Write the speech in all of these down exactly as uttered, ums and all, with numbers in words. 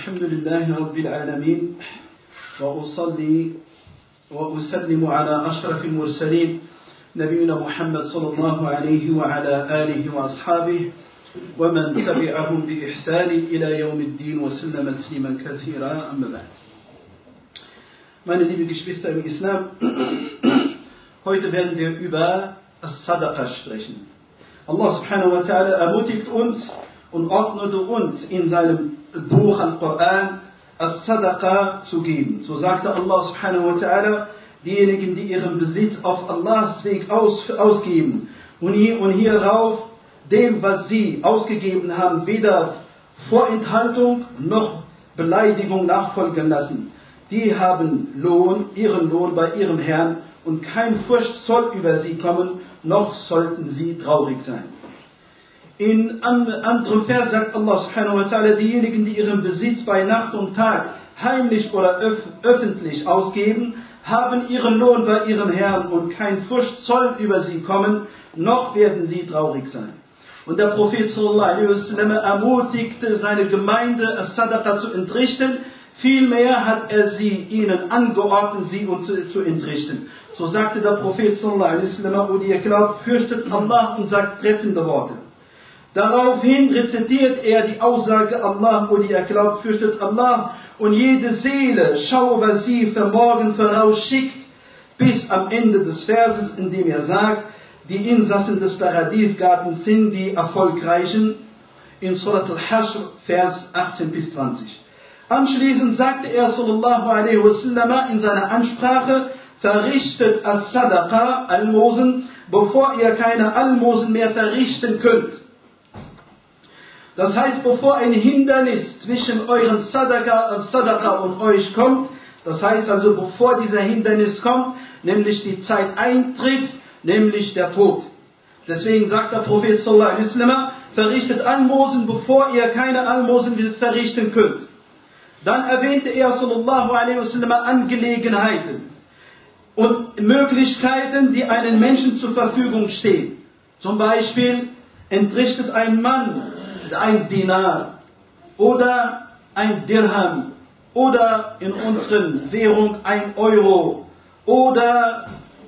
الحمد لله رب العالمين وأصلي وأسلم على أشرف المرسلين نبينا محمد صلى الله عليه وعلى آله وأصحابه ومن تبعهم بإحسان إلى يوم الدين وسلم تسليما كثيرا أما بعد. Meine lieben Geschwister im Islam, heute werden wir über As-Sadaqa sprechen. Allah subhanahu wa ta'ala ermutigt uns und ordnete uns in seinem Buch Al-Quran As-Sadaqa zu geben. So sagte Allah subhanahu wa ta'ala, diejenigen, die ihren Besitz auf Allahs Weg aus, ausgeben und, hier, und hierauf dem, was sie ausgegeben haben, weder Vorenthaltung noch Beleidigung nachfolgen lassen. Die haben Lohn, ihren Lohn bei ihrem Herrn und kein Furcht soll über sie kommen, noch sollten sie traurig sein. In anderem Vers sagt Allah subhanahu wa ta'ala, diejenigen, die ihren Besitz bei Nacht und Tag heimlich oder öf öffentlich ausgeben, haben ihren Lohn bei ihrem Herrn und kein Furcht soll über sie kommen, noch werden sie traurig sein. Und der Prophet sallallahu alaihi wasallam ermutigte seine Gemeinde, As-Sadaqa zu entrichten. Vielmehr hat er sie ihnen angeordnet, sie zu, zu entrichten. So sagte der Prophet sallallahu alaihi wasallam, und ihr glaubt, fürchtet Allah und sagt treffende Worte. Daraufhin rezitiert er die Aussage Allah, und ihr glaubt, fürchtet Allah und jede Seele schaue, was sie für morgen vorausschickt, bis am Ende des Verses, in dem er sagt, die Insassen des Paradiesgartens sind die Erfolgreichen, in Surat al-Hashr, Vers achtzehn bis zwanzig. Anschließend sagte er sallallahu alaihi wasallam in seiner Ansprache, verrichtet As-Sadaqa, Almosen, bevor ihr keine Almosen mehr verrichten könnt. Das heißt, bevor ein Hindernis zwischen euren Sadaqa, Sadaqa und euch kommt, das heißt also, bevor dieser Hindernis kommt, nämlich die Zeit eintrifft, nämlich der Tod. Deswegen sagt der Prophet sallallahu alaihi wasallam, verrichtet Almosen, bevor ihr keine Almosen verrichten könnt. Dann erwähnte er sallallahu alaihi wasallam Angelegenheiten und Möglichkeiten, die einem Menschen zur Verfügung stehen. Zum Beispiel entrichtet ein Mann ein Dinar oder ein Dirham oder in unseren Währung ein Euro oder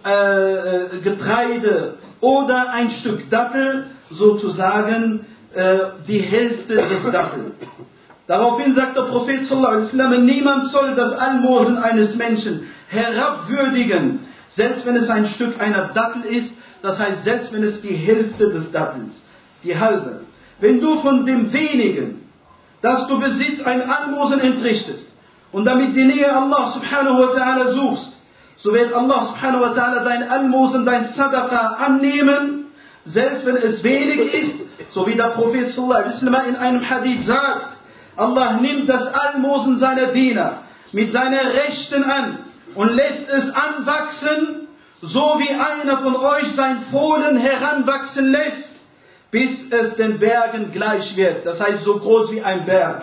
äh, Getreide oder ein Stück Dattel, sozusagen äh, die Hälfte des Dattels. Daraufhin sagt der Prophet sallallahu alaihi wasallam, niemand soll das Almosen eines Menschen herabwürdigen, selbst wenn es ein Stück einer Dattel ist, das heißt, selbst wenn es die Hälfte des Dattels, die halbe. Wenn du von dem wenigen, das du besitzt, ein Almosen entrichtest und damit die Nähe Allah subhanahu wa ta'ala suchst, so wird Allah subhanahu wa ta'ala dein Almosen, dein Sadaqa annehmen, selbst wenn es wenig ist, so wie der Prophet sallallahu alaihi wasallam in einem Hadith sagt, Allah nimmt das Almosen seiner Diener mit seiner Rechten an und lässt es anwachsen, so wie einer von euch sein Fohlen heranwachsen lässt, bis es den Bergen gleich wird. Das heißt, so groß wie ein Berg.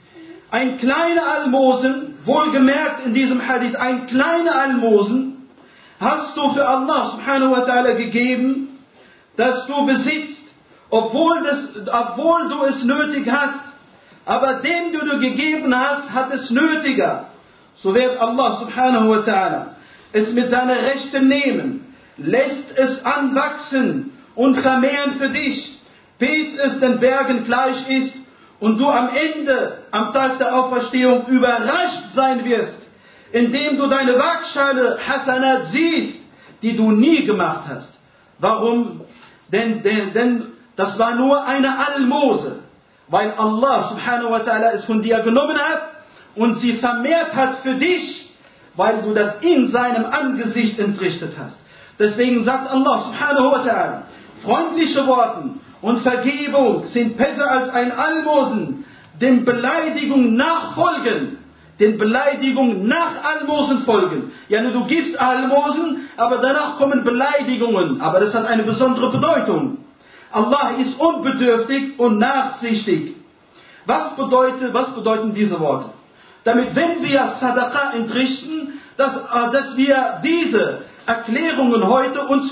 Ein kleiner Almosen, wohlgemerkt in diesem Hadith, ein kleiner Almosen, hast du für Allah subhanahu wa ta'ala gegeben, dass du besitzt, obwohl, das, obwohl du es nötig hast, aber dem, du du gegeben hast, hat es nötiger. So wird Allah subhanahu wa ta'ala es mit seiner Rechten nehmen, lässt es anwachsen und vermehren für dich, bis es den Bergen gleich ist und du am Ende, am Tag der Auferstehung, überrascht sein wirst, indem du deine Waagschale Hasanat siehst, die du nie gemacht hast. Warum? Denn, denn, denn das war nur eine Almose, weil Allah subhanahu wa ta'ala es von dir genommen hat und sie vermehrt hat für dich, weil du das in seinem Angesicht entrichtet hast. Deswegen sagt Allah subhanahu wa ta'ala, freundliche Worte und Vergebung sind besser als ein Almosen, den Beleidigungen nachfolgen, den Beleidigungen nach Almosen folgen. Ja, nur du gibst Almosen, aber danach kommen Beleidigungen, aber das hat eine besondere Bedeutung. Allah ist unbedürftig und nachsichtig. Was bedeutet, was bedeuten diese Worte? Damit, wenn wir Sadaqa entrichten, dass, dass wir diese Erklärungen heute uns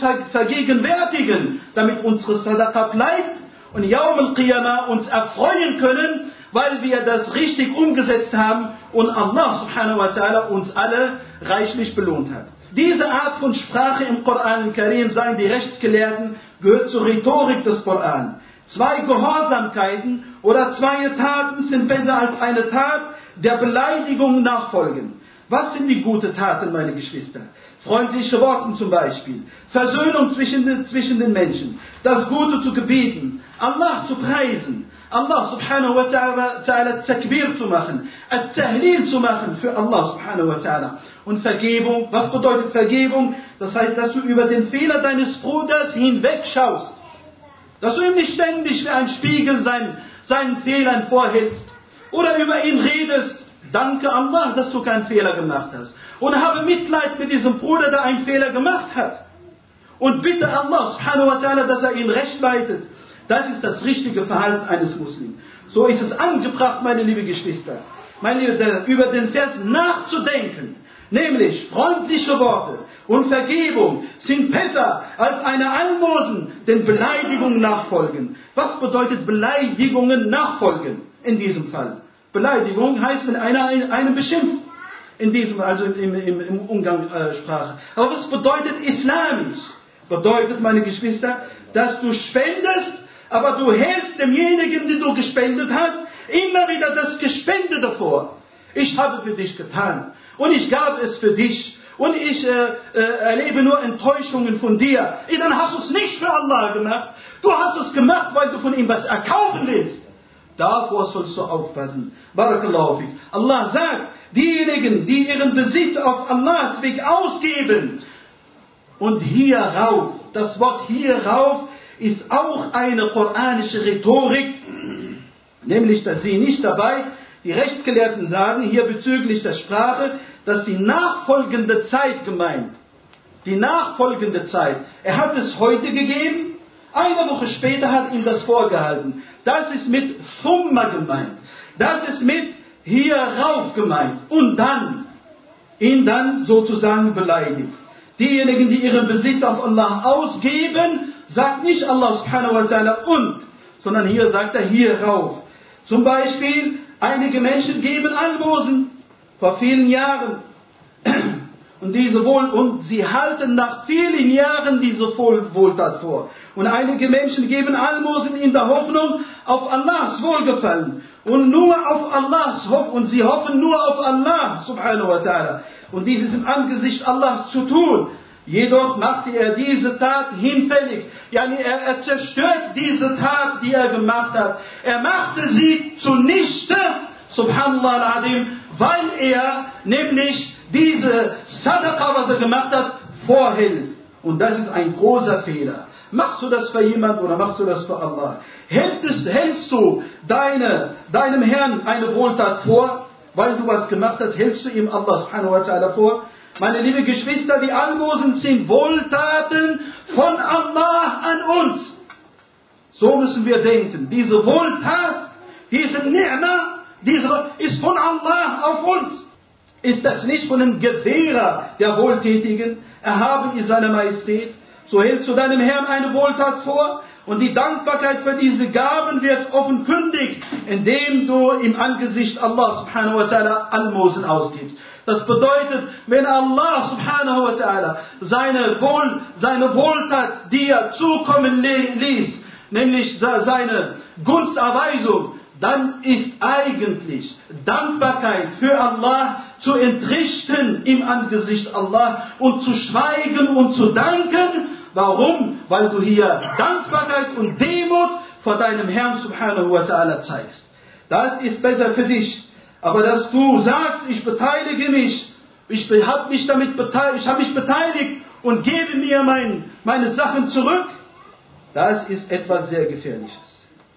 vergegenwärtigen, damit unsere Sadaqa bleibt und Yawm al-Qiyamah uns erfreuen können, weil wir das richtig umgesetzt haben und Allah subhanahu wa ta'ala uns alle reichlich belohnt hat. Diese Art von Sprache im Koran al-Karim, sagen die Rechtsgelehrten, gehört zur Rhetorik des Koran. Zwei Gehorsamkeiten oder zwei Taten sind besser als eine Tat, der Beleidigung nachfolgen. Was sind die guten Taten, meine Geschwister? Freundliche Worte zum Beispiel, Versöhnung zwischen den, zwischen den Menschen, das Gute zu gebieten, Allah zu preisen, Allah subhanahu wa ta'ala Takbir zu machen, At-Tahlil zu machen für Allah subhanahu wa ta'ala. Und Vergebung, was bedeutet Vergebung? Das heißt, dass du über den Fehler deines Bruders hinwegschaust. Dass du ihm nicht ständig wie ein Spiegel seinen, seinen Fehlern vorhältst oder über ihn redest. Danke Allah, dass du keinen Fehler gemacht hast. Und habe Mitleid mit diesem Bruder, der einen Fehler gemacht hat. Und bitte Allah subhanahu wa ta'ala, dass er ihn recht leitet. Das ist das richtige Verhalten eines Muslims. So ist es angebracht, meine lieben Geschwister, meine Liebe, über den Vers nachzudenken. Nämlich freundliche Worte und Vergebung sind besser als eine Almosen, den Beleidigungen nachfolgen. Was bedeutet Beleidigungen nachfolgen in diesem Fall? Beleidigung heißt, wenn einer einen beschimpft, in diesem, also im, im, im Umgangssprache. Äh, Aber was bedeutet islamisch? Bedeutet, meine Geschwister, dass du spendest, aber du hältst demjenigen, den du gespendet hast, immer wieder das Gespendete vor. Ich habe für dich getan und ich gab es für dich und ich äh, äh, erlebe nur Enttäuschungen von dir. Und dann hast du es nicht für Allah gemacht, du hast es gemacht, weil du von ihm was erkaufen willst. Davor sollst du aufpassen. Barakallahu fik. Allah sagt, diejenigen, die ihren Besitz auf Allahs Weg ausgeben und hierauf, das Wort hierauf ist auch eine koranische Rhetorik, nämlich, dass sie nicht dabei, die Rechtsgelehrten sagen hier bezüglich der Sprache, dass die nachfolgende Zeit gemeint, die nachfolgende Zeit, er hat es heute gegeben, eine Woche später hat ihm das vorgehalten. Das ist mit Thumma gemeint. Das ist mit hierauf gemeint. Und dann, ihn dann sozusagen beleidigt. Diejenigen, die ihren Besitz auf Allah ausgeben, sagt nicht Allah subhanahu wa ta'ala und, sondern hier sagt er hierauf. Zum Beispiel, einige Menschen geben Almosen vor vielen Jahren. Und, diese Wohl, und sie halten nach vielen Jahren diese Wohltat vor. Und einige Menschen geben Almosen in der Hoffnung auf Allahs Wohlgefallen. Und nur auf Allahs Hoffnung. Und sie hoffen nur auf Allah subhanahu wa ta'ala. Und dies ist im Angesicht Allahs zu tun. Jedoch machte er diese Tat hinfällig. Yani er, er zerstört diese Tat, die er gemacht hat. Er machte sie zunichte, subhanallah al-Adim, weil er nämlich diese Sadaqa, was er gemacht hat, vorhält. Und das ist ein großer Fehler. Machst du das für jemanden oder machst du das für Allah? Hältst, hältst du deine, deinem Herrn eine Wohltat vor, weil du was gemacht hast, hältst du ihm Allah subhanahu wa ta'ala vor? Meine lieben Geschwister, die Almosen sind Wohltaten von Allah an uns. So müssen wir denken. Diese Wohltat, diese Ni'ma, diese ist von Allah auf uns. Ist das nicht von dem Gewährer der Wohltätigen, erhaben ist seine Majestät? So hältst du deinem Herrn eine Wohltat vor und die Dankbarkeit für diese Gaben wird offenkundig, indem du im Angesicht Allah subhanahu wa ta'ala Almosen ausgibst. Das bedeutet, wenn Allah subhanahu wa ta'ala seine, Wohl, seine Wohltat dir zukommen ließ, nämlich seine Gunsterweisung, dann ist eigentlich Dankbarkeit für Allah zu entrichten im Angesicht Allah und zu schweigen und zu danken. Warum? Weil du hier Dankbarkeit und Demut vor deinem Herrn subhanahu wa ta'ala zeigst. Das ist besser für dich. Aber dass du sagst, ich beteilige mich, ich habe mich damit beteiligt, ich habe mich beteiligt und gebe mir mein, meine Sachen zurück, das ist etwas sehr Gefährliches.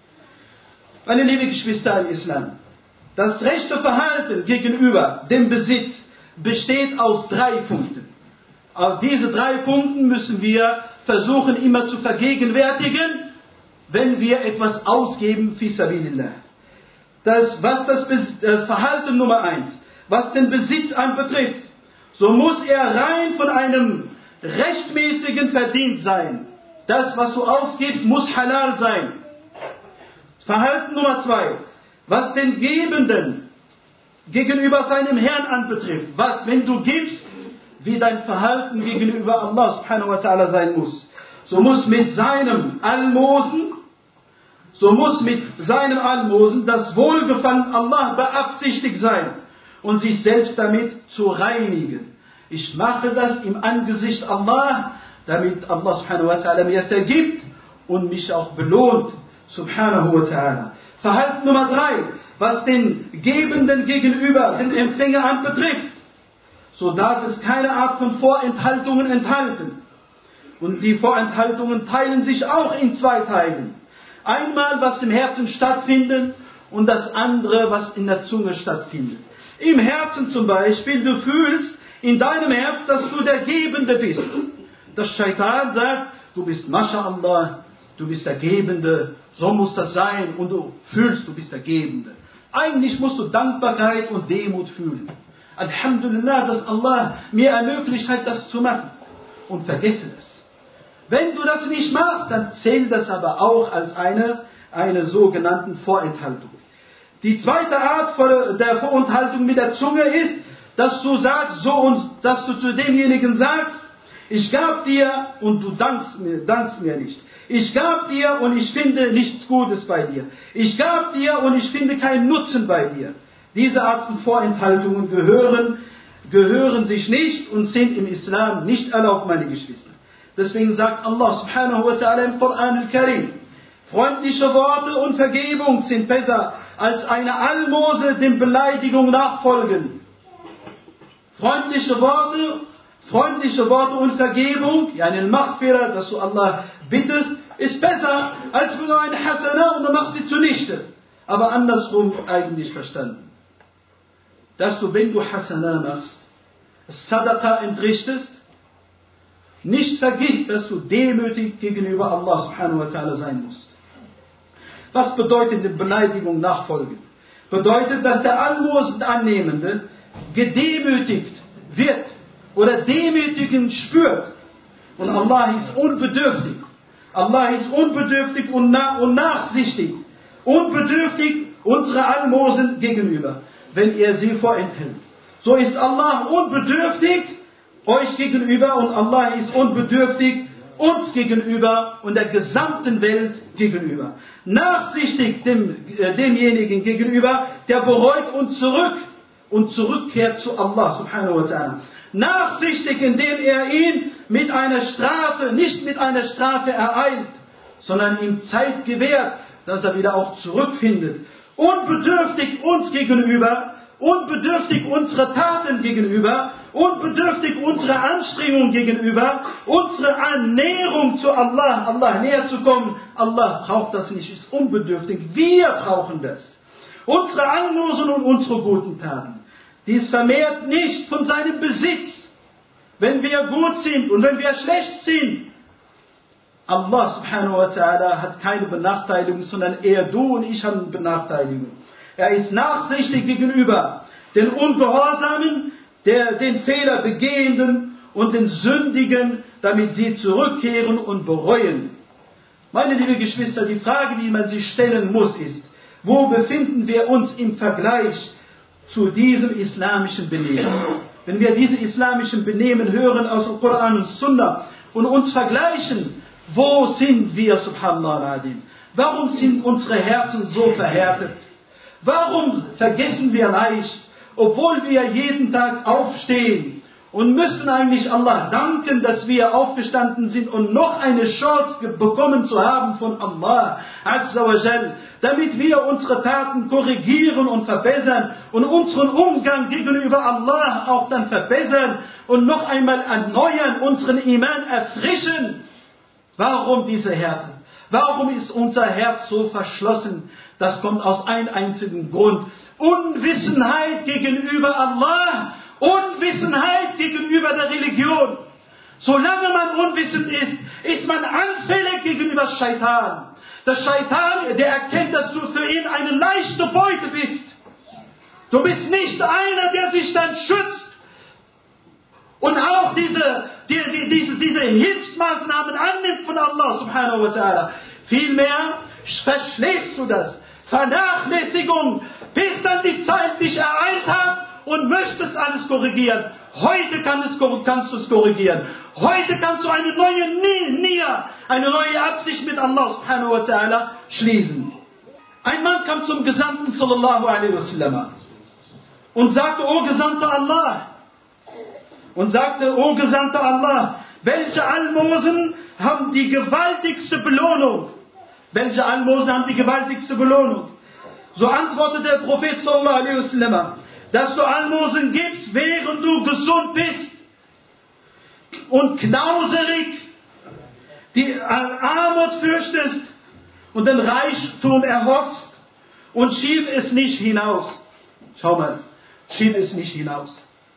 Meine lieben Geschwister im Islam, das rechte Verhalten gegenüber dem Besitz besteht aus drei Punkten. Auf diese drei Punkte müssen wir versuchen immer zu vergegenwärtigen, wenn wir etwas ausgeben fi sabilillah. Das, was das, das Verhalten Nummer eins, was den Besitz anbetrifft, so muss er rein von einem rechtmäßigen Verdienst sein. Das, was du ausgibst, muss halal sein. Verhalten Nummer zwei, was den Gebenden gegenüber seinem Herrn anbetrifft, was, wenn du gibst, wie dein Verhalten gegenüber Allah subhanahu wa ta'ala sein muss. So muss mit seinem Almosen, so muss mit seinem Almosen das Wohlgefallen Allah beabsichtigt sein und sich selbst damit zu reinigen. Ich mache das im Angesicht Allah, damit Allah subhanahu wa ta'ala mir vergibt und mich auch belohnt, subhanahu wa ta'ala. Verhalten Nummer drei, was den Gebenden gegenüber, den Empfänger anbetrifft, so darf es keine Art von Vorenthaltungen enthalten. Und die Vorenthaltungen teilen sich auch in zwei Teilen. Einmal, was im Herzen stattfindet und das andere, was in der Zunge stattfindet. Im Herzen zum Beispiel, du fühlst in deinem Herz, dass du der Gebende bist. Das Shaitan sagt, du bist Masha'Allah, du bist der Gebende, so muss das sein und du fühlst, du bist der Gebende. Eigentlich musst du Dankbarkeit und Demut fühlen. Alhamdulillah, dass Allah mir ermöglicht hat, das zu machen. Und vergesse das. Wenn du das nicht machst, dann zählt das aber auch als eine, eine sogenannte Vorenthaltung. Die zweite Art der Vorenthaltung mit der Zunge ist, dass du sagst, so und dass du zu demjenigen sagst, ich gab dir und du dankst mir, dankst mir nicht. Ich gab dir und ich finde nichts Gutes bei dir. Ich gab dir und ich finde keinen Nutzen bei dir. Diese Art von Vorenthaltungen gehören, gehören sich nicht und sind im Islam nicht erlaubt, meine Geschwister. Deswegen sagt Allah subhanahu wa ta'ala im Koran al-Karim, freundliche Worte und Vergebung sind besser als eine Almose dem Beleidigung nachfolgen. Freundliche Worte, freundliche Worte und Vergebung, ja eine Maghfirah, dass du Allah bittest, ist besser als wenn du eine Hasana und du machst sie zunichte. Aber andersrum eigentlich verstanden. Dass du, wenn du Hasana machst, Sadaqa entrichtest, nicht vergisst, dass du demütig gegenüber Allah subhanahu wa ta'ala sein musst. Was bedeutet die Beleidigung nachfolgen? Bedeutet, dass der Almosenannehmende gedemütigt wird oder demütigend spürt. Und Allah ist unbedürftig. Allah ist unbedürftig und, na- und nachsichtig. Unbedürftig unserer Almosen gegenüber, wenn er sie vorenthält. So ist Allah unbedürftig euch gegenüber und Allah ist unbedürftig uns gegenüber und der gesamten Welt gegenüber. Nachsichtig dem, äh, demjenigen gegenüber, der bereut und zurück und zurückkehrt zu Allah subhanahu wa ta'ala. Nachsichtig, indem er ihn mit einer Strafe, nicht mit einer Strafe ereilt, sondern ihm Zeit gewährt, dass er wieder auch zurückfindet. Unbedürftig uns gegenüber, unbedürftig unserer Taten gegenüber, unbedürftig unserer Anstrengung gegenüber, unsere Annäherung zu Allah, Allah näher zu kommen. Allah braucht das nicht, ist unbedürftig. Wir brauchen das. Unsere Almosen und unsere guten Taten. Dies vermehrt nicht von seinem Besitz, wenn wir gut sind und wenn wir schlecht sind. Allah subhanahu wa ta'ala hat keine Benachteiligung, sondern eher du und ich haben Benachteiligung. Er ist nachsichtig gegenüber den Ungehorsamen, der, den Fehler begehenden und den Sündigen, damit sie zurückkehren und bereuen. Meine lieben Geschwister, die Frage, die man sich stellen muss, ist, wo befinden wir uns im Vergleich zu diesem islamischen Benehmen? Wenn wir diese islamischen Benehmen hören aus dem Koran und Sunna und uns vergleichen, wo sind wir, subhanallah adim? Warum sind unsere Herzen so verhärtet? Warum vergessen wir leicht, obwohl wir jeden Tag aufstehen und müssen eigentlich Allah danken, dass wir aufgestanden sind und noch eine Chance bekommen zu haben von Allah Azza wa Jal, damit wir unsere Taten korrigieren und verbessern und unseren Umgang gegenüber Allah auch dann verbessern und noch einmal erneuern, unseren Iman erfrischen. Warum diese Härte? Warum ist unser Herz so verschlossen? Das kommt aus einem einzigen Grund. Unwissenheit gegenüber Allah, Unwissenheit gegenüber der Religion. Solange man unwissend ist, ist man anfällig gegenüber Shaitan. Der Shaitan, der erkennt, dass du für ihn eine leichte Beute bist. Du bist nicht einer, der sich dann schützt und auch diese, die, die, diese, diese Hilfsmaßnahmen annimmt von Allah subhanahu wa ta'ala. Vielmehr verschläfst du das. Vernachlässigung, bis dann die Zeit dich ereilt hat und möchtest alles korrigieren. Heute kann es, kannst du es korrigieren. Heute kannst du eine neue Nia, eine neue Absicht mit Allah subhanahu wa ta'ala schließen. Ein Mann kam zum Gesandten sallallahu alaihi wasallam und sagte, O Gesandter Allah, und sagte, O Gesandter Allah, welche Almosen haben die gewaltigste Belohnung? Welche Almosen haben die gewaltigste Belohnung? So antwortet der Prophet sallallahu alaihi wasallam, dass du Almosen gibst, während du gesund bist und knauserig die Armut fürchtest und den Reichtum erhoffst und schieb es nicht hinaus. Schau mal, schieb es nicht hinaus.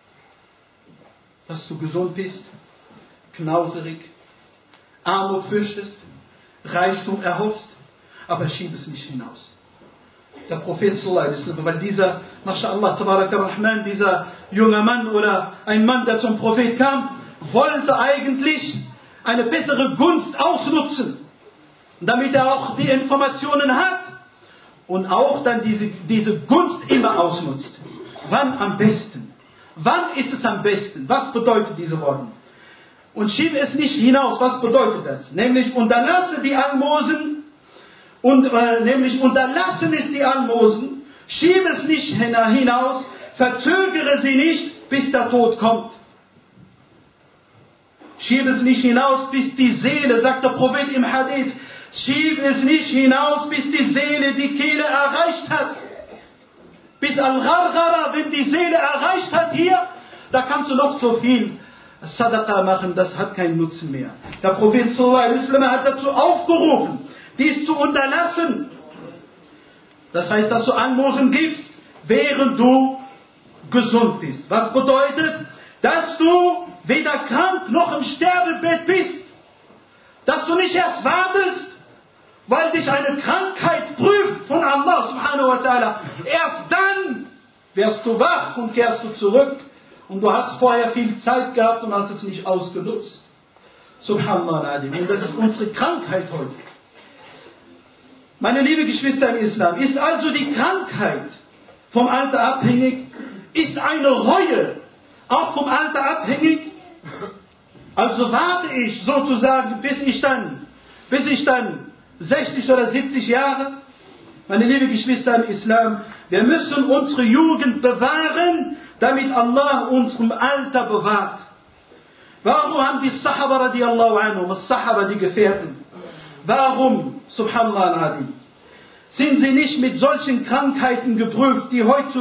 Dass du gesund bist, knauserig, Armut fürchtest, Reichtum erhoffst, aber schieb es nicht hinaus. Der Prophet sallallahu alaihi wasallam, weil dieser, mashallah, tabarak ar-Rahman, dieser junge Mann oder ein Mann, der zum Prophet kam, wollte eigentlich eine bessere Gunst ausnutzen, damit er auch die Informationen hat und auch dann diese, diese Gunst immer ausnutzt. Wann am besten? Wann ist es am besten? Was bedeutet diese Worte? Und schiebe es nicht hinaus. Was bedeutet das? Nämlich unterlasse die Almosen und äh, nämlich unterlassen es die Almosen, schiebe es nicht hinaus, verzögere sie nicht, bis der Tod kommt. Schiebe es nicht hinaus, bis die Seele, sagt der Prophet im Hadith, schiebe es nicht hinaus, bis die Seele die Kehle erreicht hat. Bis Al-Ghargara, wenn die Seele erreicht hat hier, da kannst du noch so viel Sadaqa machen, das hat keinen Nutzen mehr. Der Prophet sallallahu alaihi wasallam hat dazu aufgerufen, dies zu unterlassen. Das heißt, dass du Almosen gibst, während du gesund bist. Was bedeutet, dass du weder krank noch im Sterbebett bist. Dass du nicht erst wartest, weil dich eine Krankheit prüft von Allah subhanahu wa ta'ala. Erst dann wirst du wach und kehrst du zurück. Und du hast vorher viel Zeit gehabt und hast es nicht ausgenutzt. Subhanallah. Und das ist unsere Krankheit heute. Meine lieben Geschwister im Islam, ist also die Krankheit vom Alter abhängig? Ist eine Reue auch vom Alter abhängig? Also warte ich sozusagen, bis ich dann, bis ich dann sechzig oder siebzig Jahre? Meine lieben Geschwister im Islam, wir müssen unsere Jugend bewahren, damit Allah unserem Alter bewahrt. Warum haben die Sahaba radiallahu anhum, die Sahaba, die Gefährten, warum, subhanallah, sind sie nicht mit solchen Krankheiten geprüft, die heutzutage